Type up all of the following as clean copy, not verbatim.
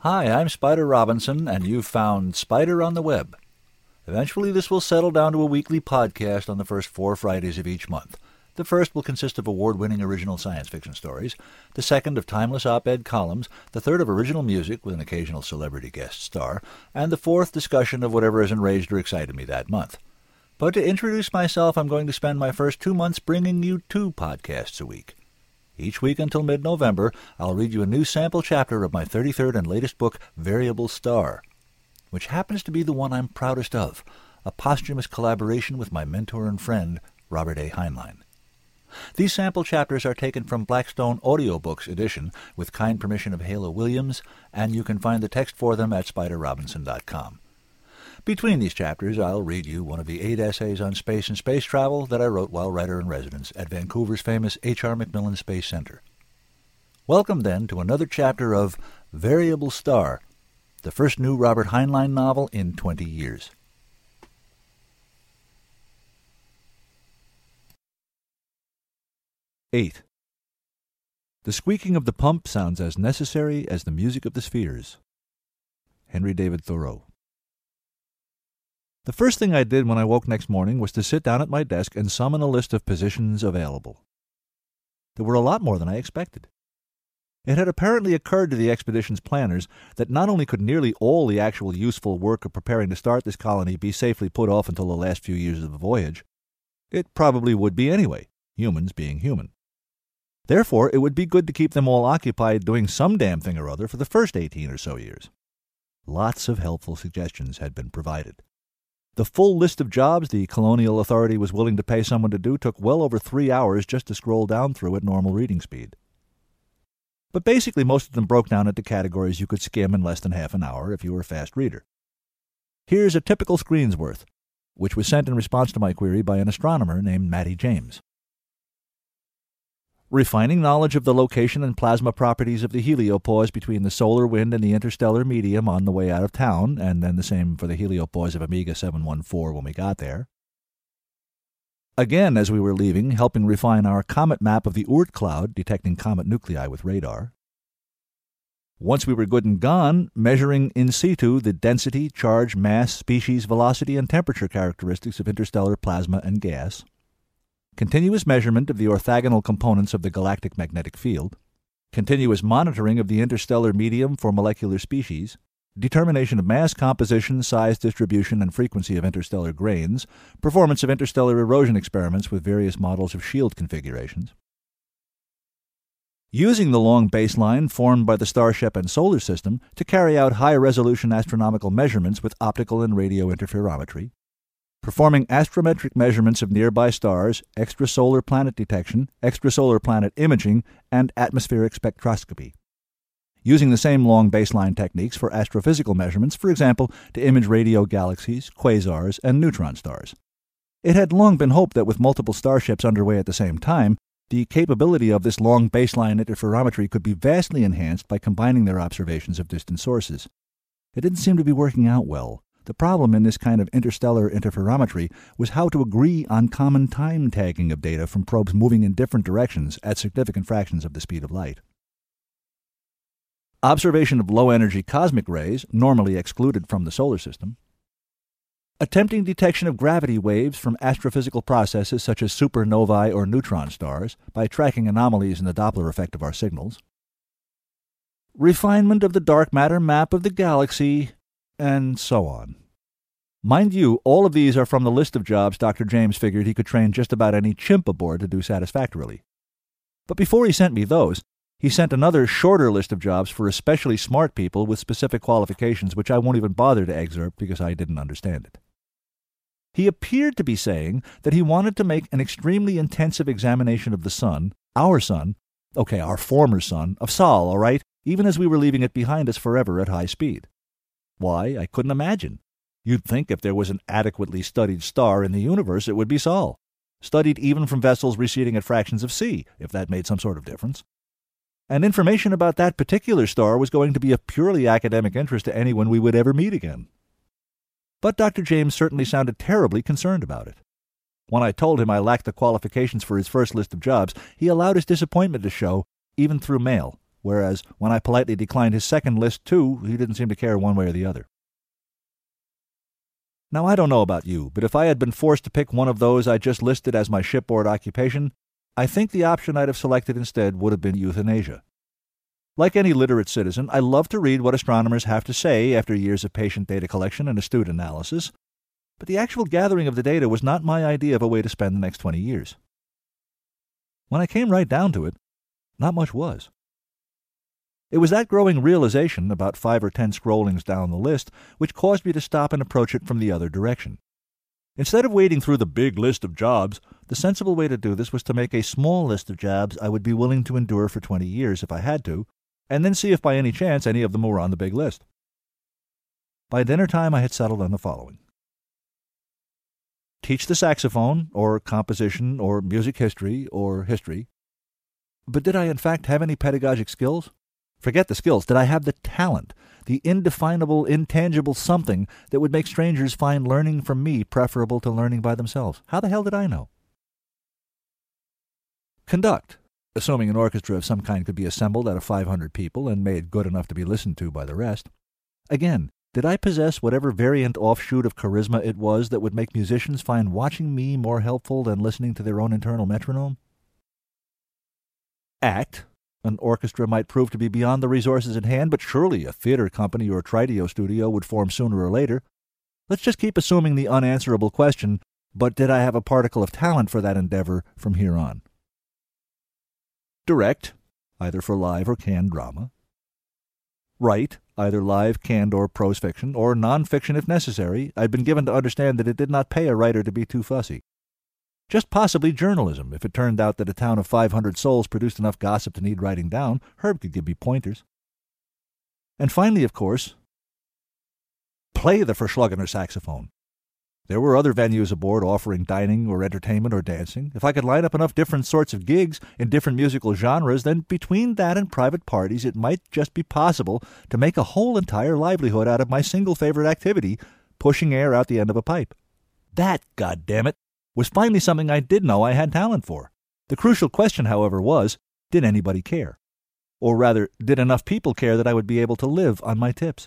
Hi, I'm Spider Robinson, and you've found Spider on the Web. Eventually this will settle down to a weekly podcast on the first 4 Fridays of each month. The first will consist of award-winning original science fiction stories, the second of timeless op-ed columns, the third of original music with an occasional celebrity guest star, and the fourth discussion of whatever has enraged or excited me that month. But to introduce myself, I'm going to spend my first 2 months bringing you 2 podcasts a week. Each week until mid-November, I'll read you a new sample chapter of my 33rd and latest book, Variable Star, which happens to be the one I'm proudest of, a posthumous collaboration with my mentor and friend, Robert A. Heinlein. These sample chapters are taken from Blackstone Audiobooks edition with kind permission of Hala Williams, and you can find the text for them at spiderrobinson.com. Between these chapters, I'll read you one of the 8 essays on space and space travel that I wrote while writer-in-residence at Vancouver's famous H.R. MacMillan Space Center. Welcome, then, to another chapter of Variable Star, the first new Robert Heinlein novel in 20 years. (8) The squeaking of the pump sounds as necessary as the music of the spheres. Henry David Thoreau. The first thing I did when I woke next morning was to sit down at my desk and summon a list of positions available. There were a lot more than I expected. It had apparently occurred to the expedition's planners that not only could nearly all the actual useful work of preparing to start this colony be safely put off until the last few years of the voyage, it probably would be anyway, humans being human. Therefore, it would be good to keep them all occupied doing some damn thing or other for the first 18 or so years. Lots of helpful suggestions had been provided. The full list of jobs the Colonial Authority was willing to pay someone to do took well over 3 hours just to scroll down through at normal reading speed. But basically most of them broke down into categories you could skim in less than half an hour if you were a fast reader. Here's a typical screen's worth, which was sent in response to my query by an astronomer named Matty James. Refining knowledge of the location and plasma properties of the heliopause between the solar wind and the interstellar medium on the way out of town, and then the same for the heliopause of Omega 714 when we got there. Again, as we were leaving, helping refine our comet map of the Oort cloud, detecting comet nuclei with radar. Once we were good and gone, measuring in situ the density, charge, mass, species, velocity, and temperature characteristics of interstellar plasma and gas. Continuous measurement of the orthogonal components of the galactic magnetic field, continuous monitoring of the interstellar medium for molecular species, determination of mass composition, size distribution, and frequency of interstellar grains, performance of interstellar erosion experiments with various models of shield configurations. Using the long baseline formed by the starship and solar system to carry out high-resolution astronomical measurements with optical and radio interferometry, performing astrometric measurements of nearby stars, extrasolar planet detection, extrasolar planet imaging, and atmospheric spectroscopy. Using the same long baseline techniques for astrophysical measurements, for example, to image radio galaxies, quasars, and neutron stars. It had long been hoped that with multiple starships underway at the same time, the capability of this long baseline interferometry could be vastly enhanced by combining their observations of distant sources. It didn't seem to be working out well. The problem in this kind of interstellar interferometry was how to agree on common time tagging of data from probes moving in different directions at significant fractions of the speed of light. Observation of low-energy cosmic rays, normally excluded from the solar system. Attempting detection of gravity waves from astrophysical processes such as supernovae or neutron stars by tracking anomalies in the Doppler effect of our signals. Refinement of the dark matter map of the galaxy, and so on. Mind you, all of these are from the list of jobs Dr. James figured he could train just about any chimp aboard to do satisfactorily. But before he sent me those, he sent another shorter list of jobs for especially smart people with specific qualifications which I won't even bother to excerpt because I didn't understand it. He appeared to be saying that he wanted to make an extremely intensive examination of the sun, our former sun, of Sol, all right, even as we were leaving it behind us forever at high speed. Why, I couldn't imagine. You'd think if there was an adequately studied star in the universe, it would be Sol. Studied even from vessels receding at fractions of c, if that made some sort of difference. And information about that particular star was going to be of purely academic interest to anyone we would ever meet again. But Dr. James certainly sounded terribly concerned about it. When I told him I lacked the qualifications for his first list of jobs, he allowed his disappointment to show, even through mail, whereas when I politely declined his second list too, he didn't seem to care one way or the other. Now, I don't know about you, but if I had been forced to pick one of those I just listed as my shipboard occupation, I think the option I'd have selected instead would have been euthanasia. Like any literate citizen, I love to read what astronomers have to say after years of patient data collection and astute analysis, but the actual gathering of the data was not my idea of a way to spend the next 20 years. When I came right down to it, not much was. It was that growing realization, about 5 or 10 scrollings down the list, which caused me to stop and approach it from the other direction. Instead of wading through the big list of jobs, the sensible way to do this was to make a small list of jobs I would be willing to endure for 20 years if I had to, and then see if by any chance any of them were on the big list. By dinner time I had settled on the following. Teach the saxophone, or composition, or music history, or history. But did I in fact have any pedagogic skills? Forget the skills. Did I have the talent, the indefinable, intangible something that would make strangers find learning from me preferable to learning by themselves? How the hell did I know? Conduct, assuming an orchestra of some kind could be assembled out of 500 people and made good enough to be listened to by the rest. Again, did I possess whatever variant offshoot of charisma it was that would make musicians find watching me more helpful than listening to their own internal metronome? Act. An orchestra might prove to be beyond the resources at hand, but surely a theater company or trideo studio would form sooner or later. Let's just keep assuming the unanswerable question, but did I have a particle of talent for that endeavor from here on? Direct, either for live or canned drama. Write, either live, canned, or prose fiction, or non-fiction if necessary. I'd been given to understand that it did not pay a writer to be too fussy. Just possibly journalism. If it turned out that a town of 500 souls produced enough gossip to need writing down, Herb could give me pointers. And finally, of course, play the Verschlungener saxophone. There were other venues aboard offering dining or entertainment or dancing. If I could line up enough different sorts of gigs in different musical genres, then between that and private parties it might just be possible to make a whole entire livelihood out of my single favorite activity, pushing air out the end of a pipe. That, goddammit, was finally something I did know I had talent for. The crucial question, however, was, did anybody care? Or rather, did enough people care that I would be able to live on my tips?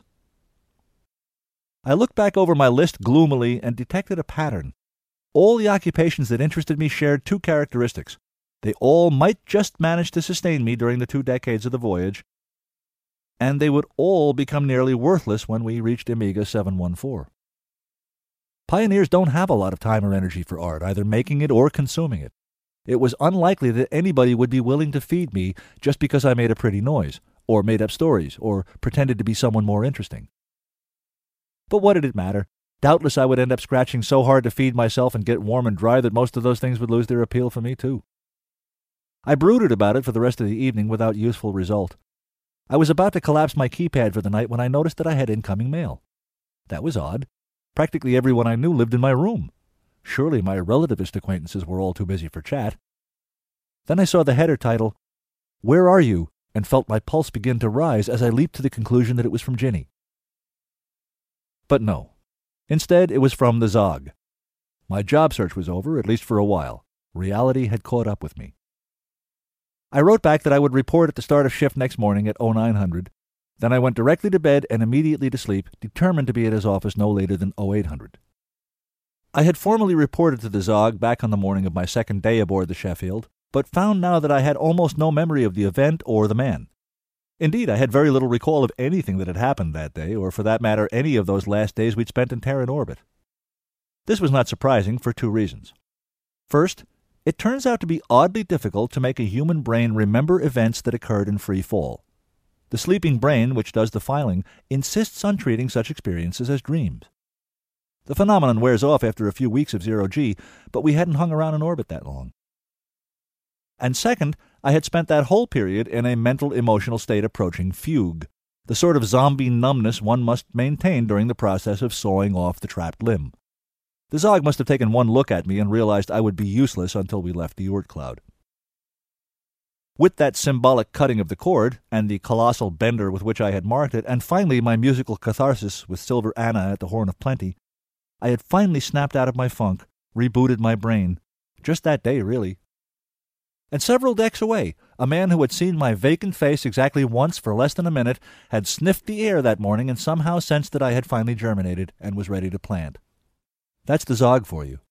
I looked back over my list gloomily and detected a pattern. All the occupations that interested me shared two characteristics. They all might just manage to sustain me during the 2 decades of the voyage, and they would all become nearly worthless when we reached Omega 714. Pioneers don't have a lot of time or energy for art, either making it or consuming it. It was unlikely that anybody would be willing to feed me just because I made a pretty noise, or made up stories, or pretended to be someone more interesting. But what did it matter? Doubtless I would end up scratching so hard to feed myself and get warm and dry that most of those things would lose their appeal for me, too. I brooded about it for the rest of the evening without useful result. I was about to collapse my keypad for the night when I noticed that I had incoming mail. That was odd. Practically everyone I knew lived in my room. Surely my relativist acquaintances were all too busy for chat. Then I saw the header title, "Where Are You?" and felt my pulse begin to rise as I leaped to the conclusion that it was from Ginny. But no. Instead, it was from the Zog. My job search was over, at least for a while. Reality had caught up with me. I wrote back that I would report at the start of shift next morning at 0900. Then I went directly to bed and immediately to sleep, determined to be at his office no later than 0800. I had formally reported to the Zog back on the morning of my second day aboard the Sheffield, but found now that I had almost no memory of the event or the man. Indeed, I had very little recall of anything that had happened that day, or for that matter any of those last days we'd spent in Terran orbit. This was not surprising for 2 reasons. First, it turns out to be oddly difficult to make a human brain remember events that occurred in free fall. The sleeping brain, which does the filing, insists on treating such experiences as dreams. The phenomenon wears off after a few weeks of zero-G, but we hadn't hung around in orbit that long. And second, I had spent that whole period in a mental-emotional state approaching fugue, the sort of zombie numbness one must maintain during the process of sawing off the trapped limb. The Zog must have taken one look at me and realized I would be useless until we left the Oort cloud. With that symbolic cutting of the cord, and the colossal bender with which I had marked it, and finally my musical catharsis with Silver Anna at the Horn of Plenty, I had finally snapped out of my funk, rebooted my brain. Just that day, really. And several decks away, a man who had seen my vacant face exactly once for less than a minute had sniffed the air that morning and somehow sensed that I had finally germinated and was ready to plant. That's the Zog for you.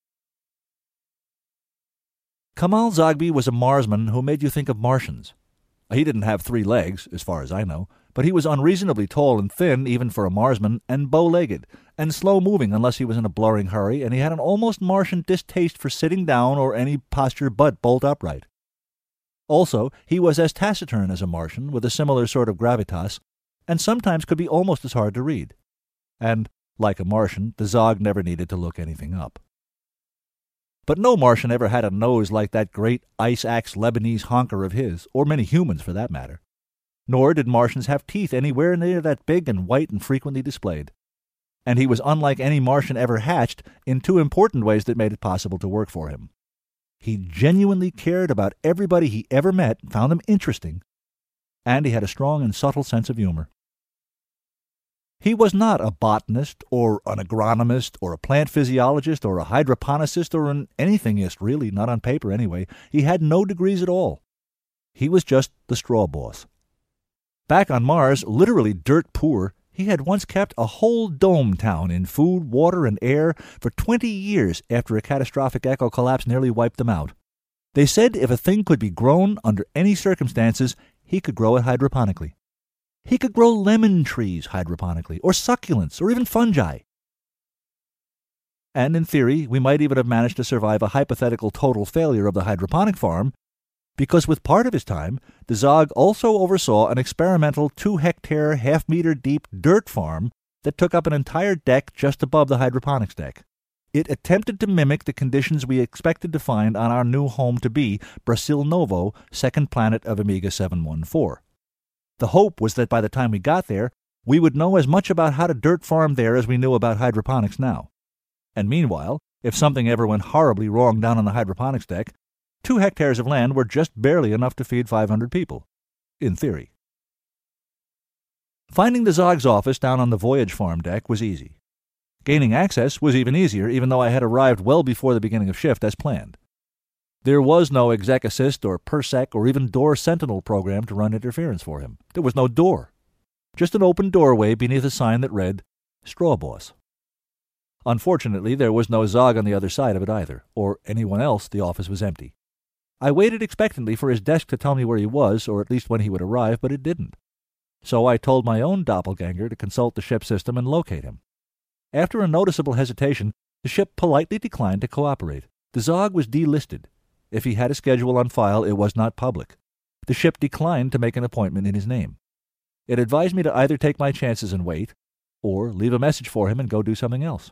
Kamal Zogby was a Marsman who made you think of Martians. He didn't have 3 legs, as far as I know, but he was unreasonably tall and thin even for a Marsman, and bow-legged, and slow-moving unless he was in a blurring hurry, and he had an almost Martian distaste for sitting down or any posture but bolt upright. Also, he was as taciturn as a Martian, with a similar sort of gravitas, and sometimes could be almost as hard to read. And, like a Martian, the Zog never needed to look anything up. But no Martian ever had a nose like that great ice-axe Lebanese honker of his, or many humans for that matter. Nor did Martians have teeth anywhere near that big and white and frequently displayed. And he was unlike any Martian ever hatched in 2 important ways that made it possible to work for him. He genuinely cared about everybody he ever met, found them interesting, and he had a strong and subtle sense of humor. He was not a botanist, or an agronomist, or a plant physiologist, or a hydroponicist, or an anythingist, really, not on paper anyway. He had no degrees at all. He was just the straw boss. Back on Mars, literally dirt poor, he had once kept a whole dome town in food, water, and air for 20 years after a catastrophic echo collapse nearly wiped them out. They said if a thing could be grown under any circumstances, he could grow it hydroponically. He could grow lemon trees hydroponically, or succulents, or even fungi. And in theory, we might even have managed to survive a hypothetical total failure of the hydroponic farm, because with part of his time, the Zog also oversaw an experimental 2-hectare, half-meter-deep dirt farm that took up an entire deck just above the hydroponics deck. It attempted to mimic the conditions we expected to find on our new home to be, Brasil Novo, second planet of Omega 714. The hope was that by the time we got there, we would know as much about how to dirt farm there as we knew about hydroponics now. And meanwhile, if something ever went horribly wrong down on the hydroponics deck, 2 hectares of land were just barely enough to feed 500 people. In theory. Finding the Zog's office down on the Voyage farm deck was easy. Gaining access was even easier, even though I had arrived well before the beginning of shift as planned. There was no exec assist or PERSEC or even door sentinel program to run interference for him. There was no door. Just an open doorway beneath a sign that read, Straw Boss. Unfortunately, there was no Zog on the other side of it either, or anyone else. The office was empty. I waited expectantly for his desk to tell me where he was, or at least when he would arrive, but it didn't. So I told my own doppelganger to consult the ship system and locate him. After a noticeable hesitation, the ship politely declined to cooperate. The Zog was delisted. If he had a schedule on file, it was not public. The ship declined to make an appointment in his name. It advised me to either take my chances and wait, or leave a message for him and go do something else.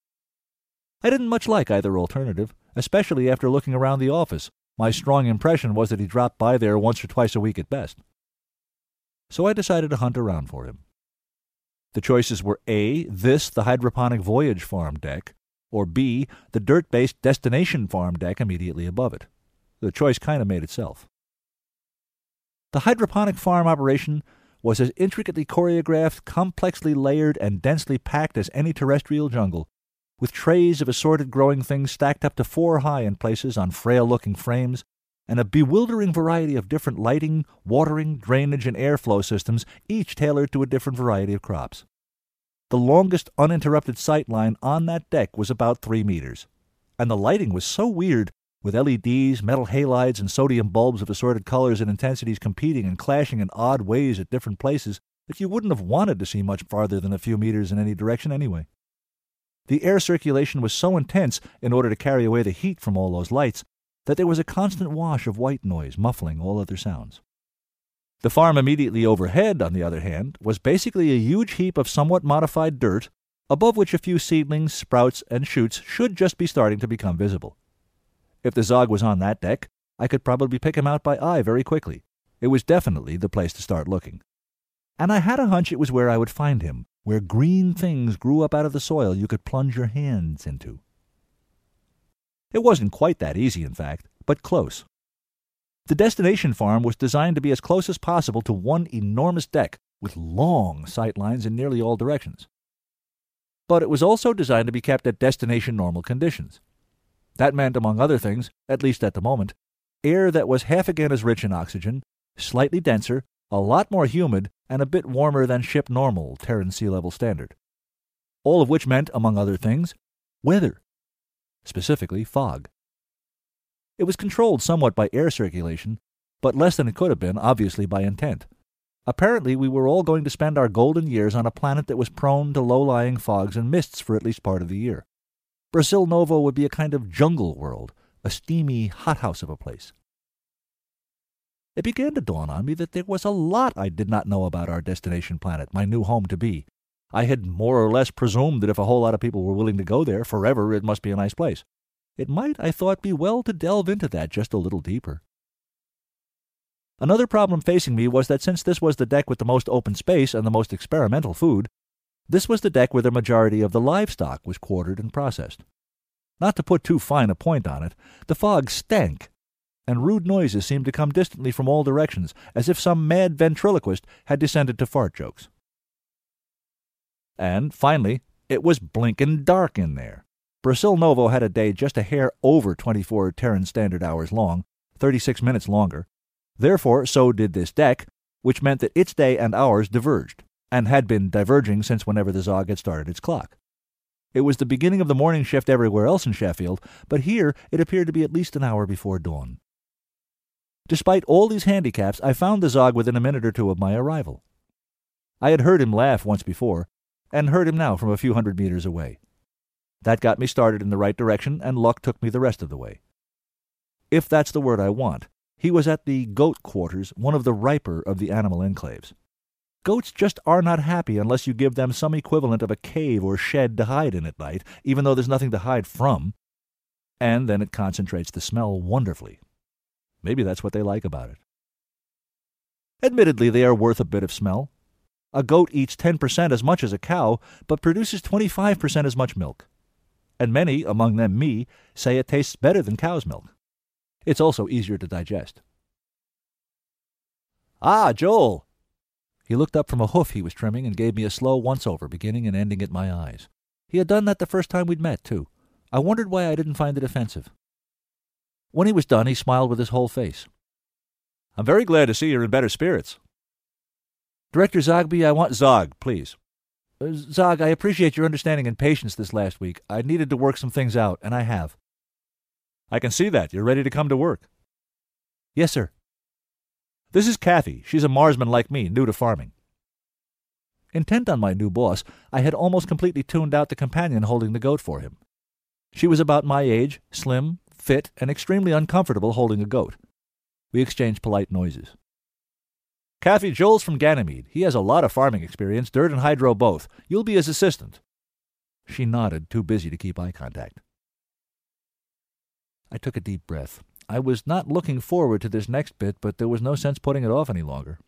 I didn't much like either alternative, especially after looking around the office. My strong impression was that he dropped by there once or twice a week at best. So I decided to hunt around for him. The choices were A, the hydroponic Voyage farm deck, or B, the dirt-based Destination farm deck immediately above it. The choice kind of made itself. The hydroponic farm operation was as intricately choreographed, complexly layered, and densely packed as any terrestrial jungle, with trays of assorted growing things stacked up to 4 high in places on frail-looking frames, and a bewildering variety of different lighting, watering, drainage, and airflow systems, each tailored to a different variety of crops. The longest uninterrupted sight line on that deck was about 3 meters, and the lighting was so weird, with LEDs, metal halides, and sodium bulbs of assorted colors and intensities competing and clashing in odd ways at different places, that you wouldn't have wanted to see much farther than a few meters in any direction anyway. The air circulation was so intense in order to carry away the heat from all those lights that there was a constant wash of white noise muffling all other sounds. The farm immediately overhead, on the other hand, was basically a huge heap of somewhat modified dirt, above which a few seedlings, sprouts, and shoots should just be starting to become visible. If the Zog was on that deck, I could probably pick him out by eye very quickly. It was definitely the place to start looking. And I had a hunch it was where I would find him, where green things grew up out of the soil you could plunge your hands into. It wasn't quite that easy, in fact, but close. The Destination farm was designed to be as close as possible to one enormous deck, with long sight lines in nearly all directions. But it was also designed to be kept at destination normal conditions. That meant, among other things, at least at the moment, air that was half again as rich in oxygen, slightly denser, a lot more humid, and a bit warmer than ship normal, Terran sea level standard. All of which meant, among other things, weather. Specifically, fog. It was controlled somewhat by air circulation, but less than it could have been, obviously by intent. Apparently, we were all going to spend our golden years on a planet that was prone to low-lying fogs and mists for at least part of the year. Brasil Novo would be a kind of jungle world, a steamy hothouse of a place. It began to dawn on me that there was a lot I did not know about our destination planet, my new home-to-be. I had more or less presumed that if a whole lot of people were willing to go there forever, it must be a nice place. It might, I thought, be well to delve into that just a little deeper. Another problem facing me was that since this was the deck with the most open space and the most experimental food, this was the deck where the majority of the livestock was quartered and processed. Not to put too fine a point on it, the fog stank, and rude noises seemed to come distantly from all directions, as if some mad ventriloquist had descended to fart jokes. And, finally, it was blinkin' dark in there. Brasil Novo had a day just a hair over 24 Terran Standard Hours long, 36 minutes longer. Therefore, so did this deck, which meant that its day and hours diverged, and had been diverging since whenever the Zog had started its clock. It was the beginning of the morning shift everywhere else in Sheffield, but here it appeared to be at least an hour before dawn. Despite all these handicaps, I found the Zog within a minute or two of my arrival. I had heard him laugh once before, and heard him now from a few hundred meters away. That got me started in the right direction, and luck took me the rest of the way. If that's the word I want, he was at the goat quarters, one of the riper of the animal enclaves. Goats just are not happy unless you give them some equivalent of a cave or shed to hide in at night, even though there's nothing to hide from. And then it concentrates the smell wonderfully. Maybe that's what they like about it. Admittedly, they are worth a bit of smell. A goat eats 10% as much as a cow, but produces 25% as much milk. And many, among them me, say it tastes better than cow's milk. It's also easier to digest. "Ah, Joel!" He looked up from a hoof he was trimming and gave me a slow once-over, beginning and ending at my eyes. He had done that the first time we'd met, too. I wondered why I didn't find it offensive. When he was done, he smiled with his whole face. "I'm very glad to see you're in better spirits." "Director Zogby, I want—" "Zog, please." "Zog, I appreciate your understanding and patience this last week. I needed to work some things out, and I have." "I can see that. You're ready to come to work." "Yes, sir." "This is Kathy. She's a Marsman like me, new to farming." Intent on my new boss, I had almost completely tuned out the companion holding the goat for him. She was about my age, slim, fit, and extremely uncomfortable holding a goat. We exchanged polite noises. "Kathy, Joel's from Ganymede. He has a lot of farming experience, dirt and hydro both. You'll be his assistant." She nodded, too busy to keep eye contact. I took a deep breath. I was not looking forward to this next bit, but there was no sense putting it off any longer.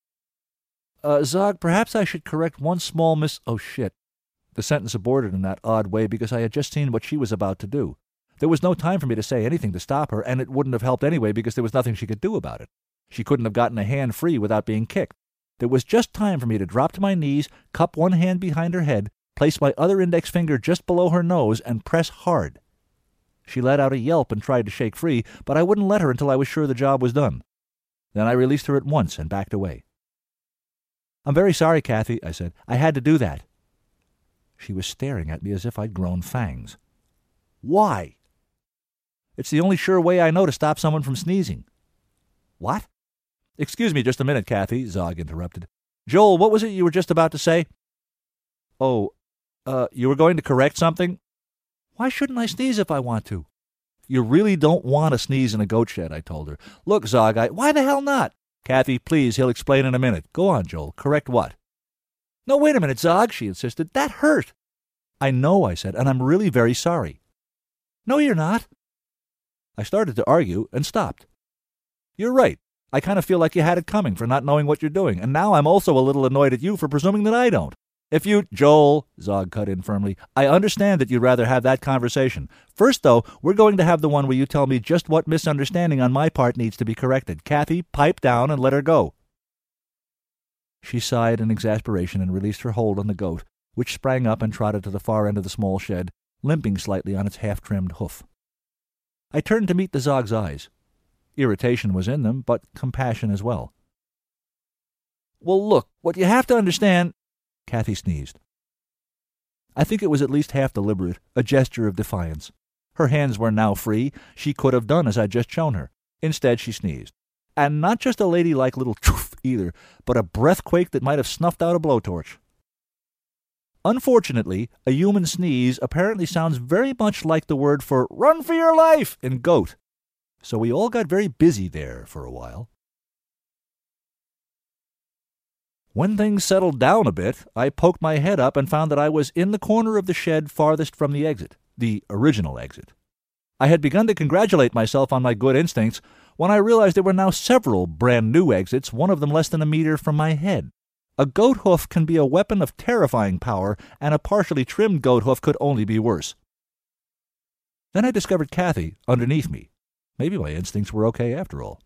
Zog, perhaps I should correct one small Oh, shit. The sentence aborted in that odd way because I had just seen what she was about to do. There was no time for me to say anything to stop her, and it wouldn't have helped anyway because there was nothing she could do about it. She couldn't have gotten a hand free without being kicked. There was just time for me to drop to my knees, cup one hand behind her head, place my other index finger just below her nose, and press hard. She let out a yelp and tried to shake free, but I wouldn't let her until I was sure the job was done. Then I released her at once and backed away. "I'm very sorry, Kathy," I said. "I had to do that." She was staring at me as if I'd grown fangs. "Why?" "It's the only sure way I know to stop someone from sneezing." "What?" "Excuse me just a minute, Kathy," Zog interrupted. "Joel, what was it you were just about to say?" "Oh, you were going to correct something?" "Why shouldn't I sneeze if I want to?" "You really don't want to sneeze in a goat shed," I told her. "Look, Zog, Why the hell not?" "Kathy, please, he'll explain in a minute. Go on, Joel. Correct what?" "No, wait a minute, Zog," she insisted. "That hurt." "I know," I said, "and I'm really very sorry." "No, you're not." I started to argue and stopped. "You're right. I kind of feel like you had it coming for not knowing what you're doing, and now I'm also a little annoyed at you for presuming that I don't. If you—" "Joel," Zog cut in firmly, "I understand that you'd rather have that conversation. First, though, we're going to have the one where you tell me just what misunderstanding on my part needs to be corrected. Kathy, pipe down and let her go." She sighed in exasperation and released her hold on the goat, which sprang up and trotted to the far end of the small shed, limping slightly on its half-trimmed hoof. I turned to meet the Zog's eyes. Irritation was in them, but compassion as well. "Well, look, what you have to understand—" Kathy sneezed. I think it was at least half deliberate, a gesture of defiance. Her hands were now free. She could have done as I'd just shown her. Instead, she sneezed. And not just a ladylike little choof either, but a breathquake that might have snuffed out a blowtorch. Unfortunately, a human sneeze apparently sounds very much like the word for "run for your life" in goat. So we all got very busy there for a while. When things settled down a bit, I poked my head up and found that I was in the corner of the shed farthest from the exit, the original exit. I had begun to congratulate myself on my good instincts when I realized there were now several brand-new exits, one of them less than a meter from my head. A goat hoof can be a weapon of terrifying power, and a partially trimmed goat hoof could only be worse. Then I discovered Kathy underneath me. Maybe my instincts were okay after all.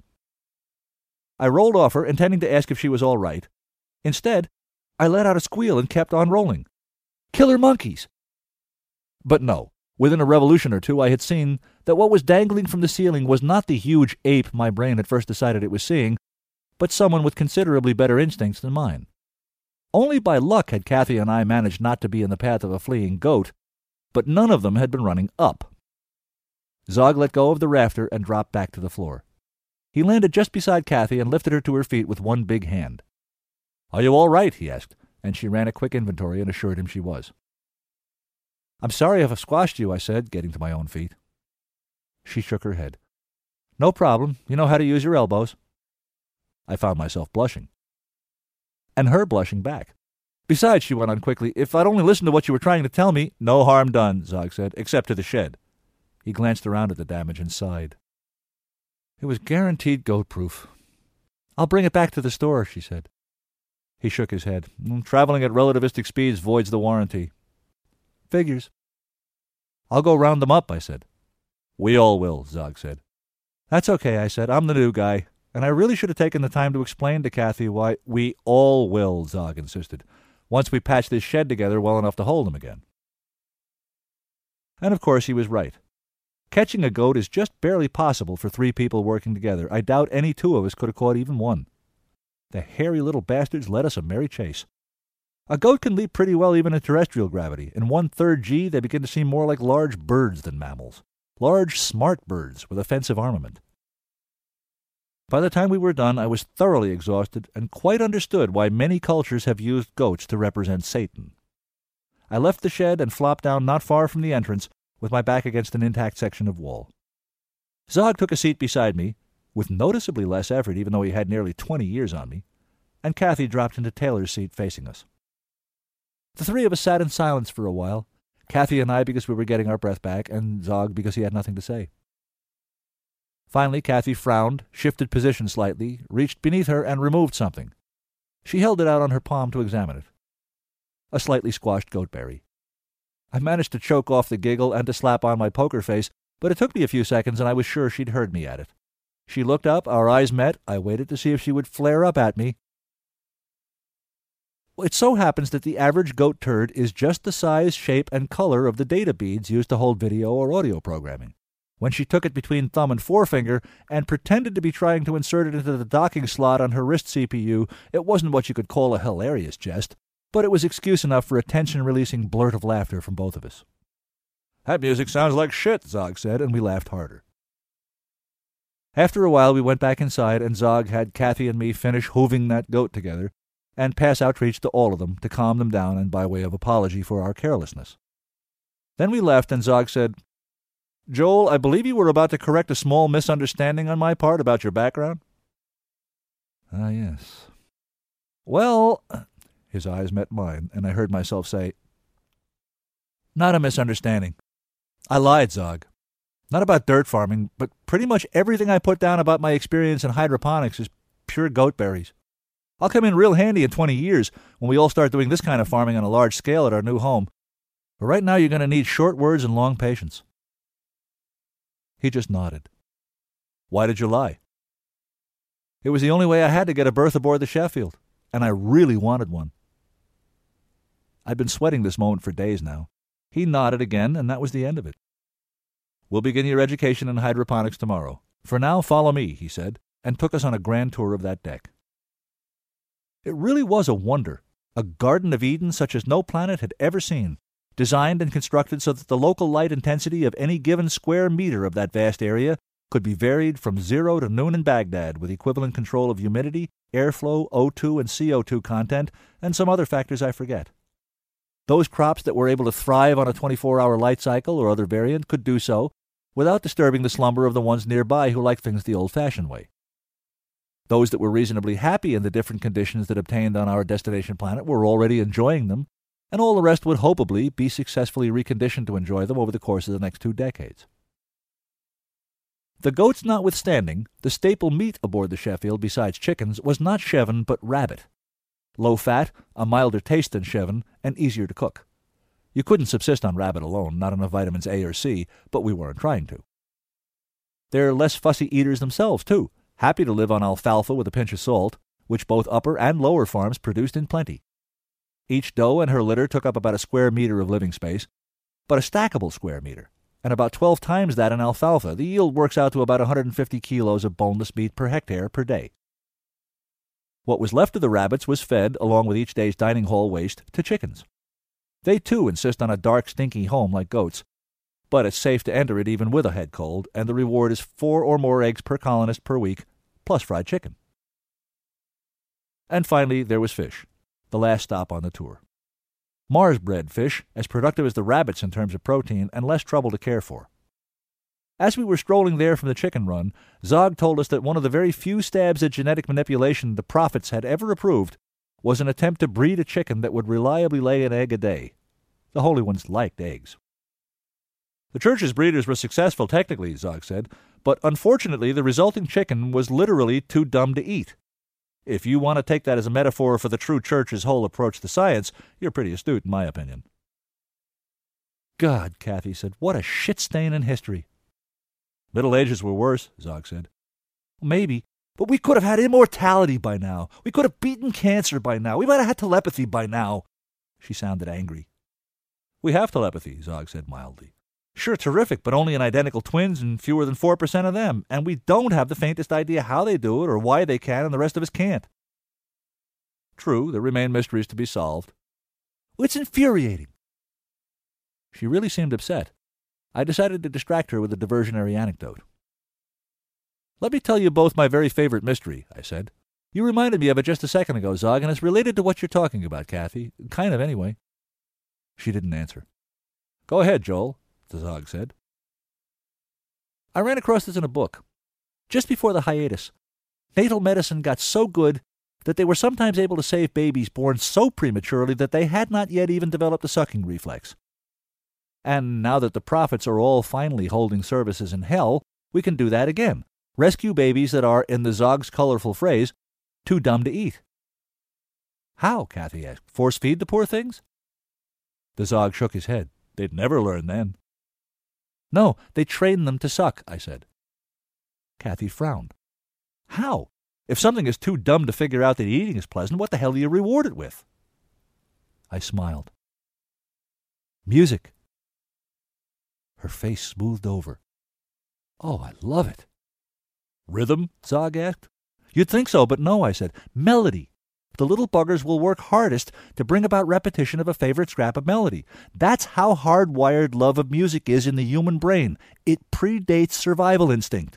I rolled off her, intending to ask if she was all right. Instead, I let out a squeal and kept on rolling. Killer monkeys! But no. Within a revolution or two, I had seen that what was dangling from the ceiling was not the huge ape my brain had first decided it was seeing, but someone with considerably better instincts than mine. Only by luck had Kathy and I managed not to be in the path of a fleeing goat, but none of them had been running up. Zog let go of the rafter and dropped back to the floor. He landed just beside Kathy and lifted her to her feet with one big hand. "Are you all right?" he asked, and she ran a quick inventory and assured him she was. "I'm sorry if I've squashed you," I said, getting to my own feet. She shook her head. "No problem. You know how to use your elbows." I found myself blushing. And her blushing back. "Besides," she went on quickly, "if I'd only listened to what you were trying to tell me—" "No harm done," Zog said, "except to the shed." He glanced around at the damage and sighed. It was guaranteed goat-proof. "I'll bring it back to the store," she said. He shook his head. "Traveling at relativistic speeds voids the warranty." "Figures." "I'll go round them up," I said. "We all will," Zog said. "That's okay," I said. "I'm the new guy. And I really should have taken the time to explain to Kathy why—" "We all will," Zog insisted, "once we patch this shed together well enough to hold him again." And of course he was right. Catching a goat is just barely possible for 3 people working together. I doubt any 2 of us could have caught even one. The hairy little bastards led us a merry chase. A goat can leap pretty well even in terrestrial gravity. In 1/3 G, they begin to seem more like large birds than mammals. Large, smart birds with offensive armament. By the time we were done, I was thoroughly exhausted and quite understood why many cultures have used goats to represent Satan. I left the shed and flopped down not far from the entrance, with my back against an intact section of wall. Zog took a seat beside me, with noticeably less effort even though he had nearly 20 years on me, and Kathy dropped into Taylor's seat facing us. The 3 of us sat in silence for a while, Kathy and I because we were getting our breath back, and Zog because he had nothing to say. Finally, Kathy frowned, shifted position slightly, reached beneath her, and removed something. She held it out on her palm to examine it. A slightly squashed goatberry. I managed to choke off the giggle and to slap on my poker face, but it took me a few seconds and I was sure she'd heard me at it. She looked up, our eyes met, I waited to see if she would flare up at me. It so happens that the average goat turd is just the size, shape, and color of the data beads used to hold video or audio programming. When she took it between thumb and forefinger and pretended to be trying to insert it into the docking slot on her wrist CPU, it wasn't what you could call a hilarious jest, but it was excuse enough for a tension-releasing blurt of laughter from both of us. "That music sounds like shit," Zog said, and we laughed harder. After a while we went back inside, and Zog had Kathy and me finish hooving that goat together, and pass outreach to all of them to calm them down and by way of apology for our carelessness. Then we left, and Zog said, "Joel, I believe you were about to correct a small misunderstanding on my part about your background?" "Ah, yes." "Well," his eyes met mine, and I heard myself say, "Not a misunderstanding. I lied, Zog. Not about dirt farming, but pretty much everything I put down about my experience in hydroponics is pure goatberries. I'll come in real handy in 20 years when we all start doing this kind of farming on a large scale at our new home. But right now you're going to need short words and long patience." He just nodded. "Why did you lie?" "It was the only way I had to get a berth aboard the Sheffield, and I really wanted one." I'd been sweating this moment for days now. He nodded again, and that was the end of it. "We'll begin your education in hydroponics tomorrow. For now, follow me, he said, and took us on a grand tour of that deck. It really was a wonder, a Garden of Eden such as no planet had ever seen, designed and constructed so that the local light intensity of any given square meter of that vast area could be varied from 0 to noon in Baghdad with equivalent control of humidity, airflow, O2 and CO2 content, and some other factors I forget. Those crops that were able to thrive on a 24-hour light cycle or other variant could do so without disturbing the slumber of the ones nearby who liked things the old-fashioned way. Those that were reasonably happy in the different conditions that obtained on our destination planet were already enjoying them, and all the rest would hopefully be successfully reconditioned to enjoy them over the course of the next 2 decades. The goats notwithstanding, the staple meat aboard the Sheffield besides chickens was not chevin but rabbit. Low fat, a milder taste than chevin, and easier to cook. You couldn't subsist on rabbit alone, not enough vitamins A or C, but we weren't trying to. They're less fussy eaters themselves, too, happy to live on alfalfa with a pinch of salt, which both upper and lower farms produced in plenty. Each doe and her litter took up about a square meter of living space, but a stackable square meter, and about 12 times that in alfalfa. The yield works out to about 150 kilos of boneless meat per hectare per day. What was left of the rabbits was fed, along with each day's dining hall waste, to chickens. They, too, insist on a dark, stinky home like goats, but it's safe to enter it even with a head cold, and the reward is 4 or more eggs per colonist per week, plus fried chicken. And finally, there was fish, the last stop on the tour. Mars-bred fish, as productive as the rabbits in terms of protein, and less trouble to care for. As we were strolling there from the chicken run, Zog told us that one of the very few stabs at genetic manipulation the prophets had ever approved was an attempt to breed a chicken that would reliably lay an egg a day. The holy ones liked eggs. The church's breeders were successful technically, Zog said, but unfortunately the resulting chicken was literally too dumb to eat. If you want to take that as a metaphor for the true church's whole approach to science, you're pretty astute in my opinion. God, Kathy said, what a shit stain in history. Middle Ages were worse, Zog said. Maybe, but we could have had immortality by now. We could have beaten cancer by now. We might have had telepathy by now. She sounded angry. We have telepathy, Zog said mildly. Sure, terrific, but only in identical twins and fewer than 4% of them, and we don't have the faintest idea how they do it or why they can and the rest of us can't. True, there remain mysteries to be solved. It's infuriating. She really seemed upset. I decided to distract her with a diversionary anecdote. Let me tell you both my very favorite mystery, I said. You reminded me of it just a second ago, Zog, and it's related to what you're talking about, Kathy. Kind of, anyway. She didn't answer. Go ahead, Joel, Zog said. I ran across this in a book. Just before the hiatus, natal medicine got so good that they were sometimes able to save babies born so prematurely that they had not yet even developed the sucking reflex. And now that the prophets are all finally holding services in hell, we can do that again. Rescue babies that are, in the Zog's colorful phrase, too dumb to eat. How? Kathy asked. Force feed the poor things? The Zog shook his head. They'd never learn then. No, they train them to suck, I said. Kathy frowned. How? If something is too dumb to figure out that eating is pleasant, what the hell do you reward it with? I smiled. Music. Her face smoothed over. Oh, I love it. Rhythm? Zog asked. You'd think so, but no, I said. Melody. The little buggers will work hardest to bring about repetition of a favorite scrap of melody. That's how hardwired love of music is in the human brain. It predates survival instinct.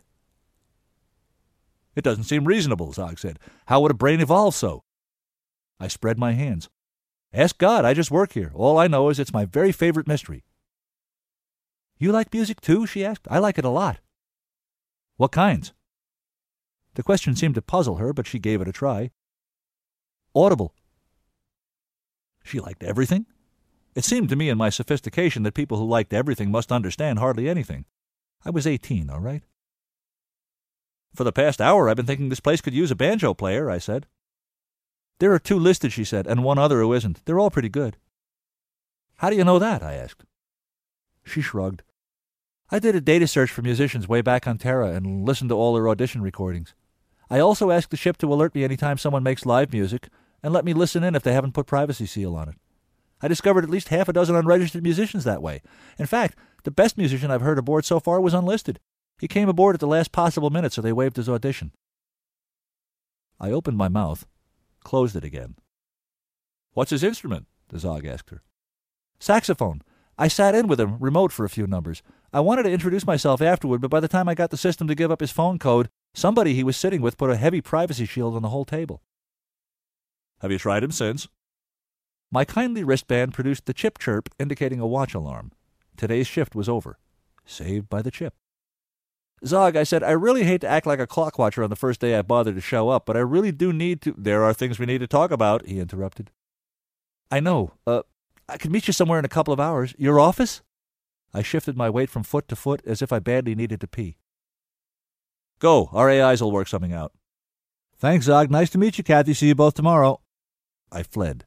It doesn't seem reasonable, Zog said. How would a brain evolve so? I spread my hands. Ask God, I just work here. All I know is it's my very favorite mystery. You like music too? She asked. I like it a lot. What kinds? The question seemed to puzzle her, but she gave it a try. Audible. She liked everything? It seemed to me in my sophistication that people who liked everything must understand hardly anything. I was 18, all right? For the past hour I've been thinking this place could use a banjo player, I said. There are 2 listed, she said, and one other who isn't. They're all pretty good. How do you know that? I asked. She shrugged. I did a data search for musicians way back on Terra and listened to all their audition recordings. I also asked the ship to alert me anytime someone makes live music and let me listen in if they haven't put privacy seal on it. I discovered at least half a dozen unregistered musicians that way. In fact, the best musician I've heard aboard so far was unlisted. He came aboard at the last possible minute, so they waived his audition." I opened my mouth, closed it again. "What's his instrument?" the Zog asked her. "Saxophone. I sat in with him, remote, for a few numbers. I wanted to introduce myself afterward, but by the time I got the system to give up his phone code, somebody he was sitting with put a heavy privacy shield on the whole table." "Have you tried him since?" My kindly wristband produced the chip chirp indicating a watch alarm. Today's shift was over. Saved by the chip. "Zog," I said, "I really hate to act like a clock watcher on the first day I bothered to show up, but I really do need to—" "There are things we need to talk about," he interrupted. "I know. I can meet you somewhere in a couple of hours. Your office?" I shifted my weight from foot to foot as if I badly needed to pee. "Go. Our AIs will work something out." "Thanks, Zog. Nice to meet you, Kathy. See you both tomorrow." I fled.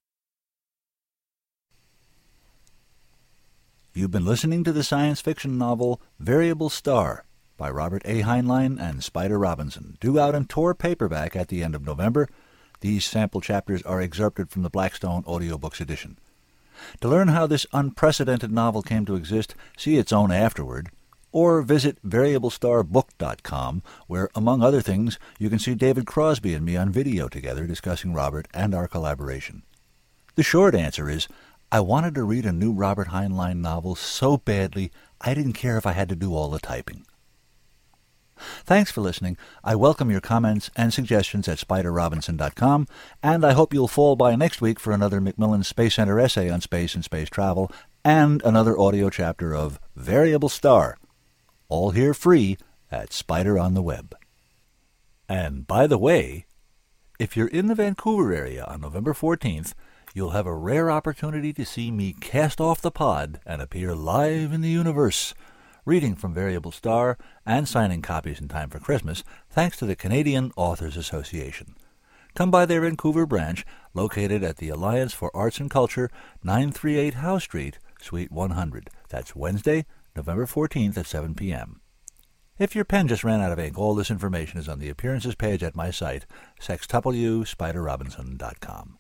You've been listening to the science fiction novel Variable Star by Robert A. Heinlein and Spider Robinson, due out in Tor paperback at the end of November. These sample chapters are excerpted from the Blackstone Audiobooks edition. To learn how this unprecedented novel came to exist, see its own afterward, or visit VariableStarBook.com, where, among other things, you can see David Crosby and me on video together discussing Robert and our collaboration. The short answer is, I wanted to read a new Robert Heinlein novel so badly I didn't care if I had to do all the typing. Thanks for listening. I welcome your comments and suggestions at SpiderRobinson.com, and I hope you'll fall by next week for another Macmillan Space Center essay on space and space travel, and another audio chapter of Variable Star, all here free at Spider on the Web. And by the way, if you're in the Vancouver area on November 14th, you'll have a rare opportunity to see me cast off the pod and appear live in the universe, reading from Variable Star and signing copies in time for Christmas, thanks to the Canadian Authors Association. Come by their Vancouver branch, located at the Alliance for Arts and Culture, 938 Howe Street, Suite 100. That's Wednesday, November 14th at 7 p.m. If your pen just ran out of ink, all this information is on the appearances page at my site, sextupleuspiderrobinson.com.